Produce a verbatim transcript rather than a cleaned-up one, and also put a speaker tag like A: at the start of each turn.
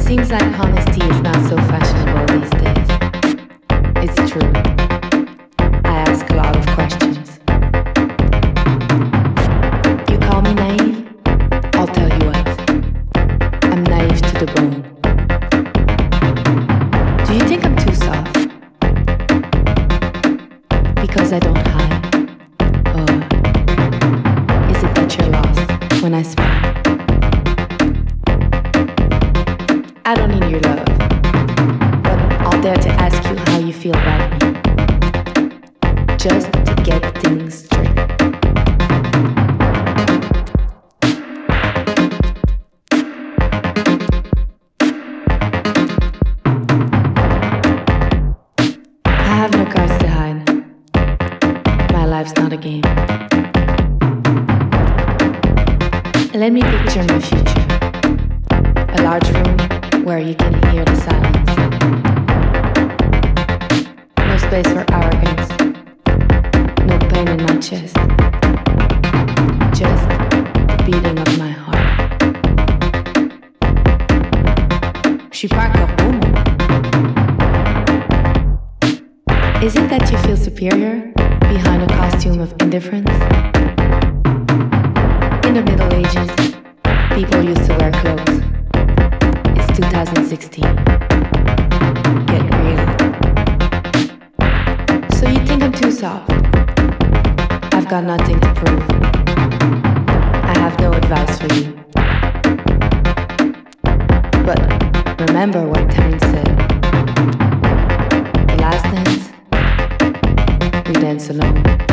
A: Seems like honesty is not so fashionable these days. It's true. I ask a lot of questions. You call me naive? I'll tell you what. I'm naive to the bone. Do you think I'm too soft? Because I don't hide? Or is it that you're lost when I smile? I don't need your love, but I'll dare to ask you how you feel about me, just to get things straight. I have no cards to hide. My life's not a game. Let me picture my future. A large room where you can hear the silence. No space for arrogance. No pain in my chest. Just the beating of my heart. Je suis pas encore beau. Is it that you feel superior behind a costume of indifference? In the Middle Ages, people used to wear clothes. It's two thousand sixteen. Get real. So you think I'm too soft? I've got nothing to prove. I have no advice for you. But remember what Terence said. The last dance, we dance alone.